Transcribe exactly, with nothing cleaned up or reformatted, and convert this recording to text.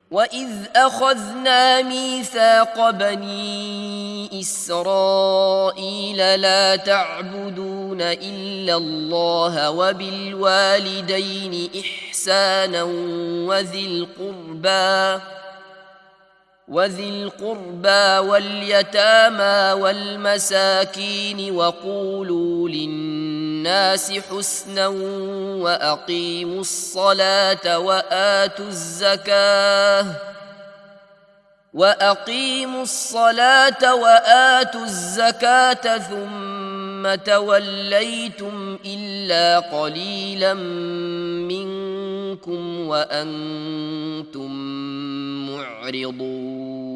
وإذ أخذنا ميثاق بني إسرائيل لا تعبدون إلا الله وبالوالدين إحسانا وذي القربى وذي القربى واليتامى والمساكين وقولوا للناس حسنا وأقيموا الصلاة وآتوا الزكاة وأقيموا الصلاة وآتوا الزكاة ثم توليتم إلا قليلا منكم وأنتم معرضون.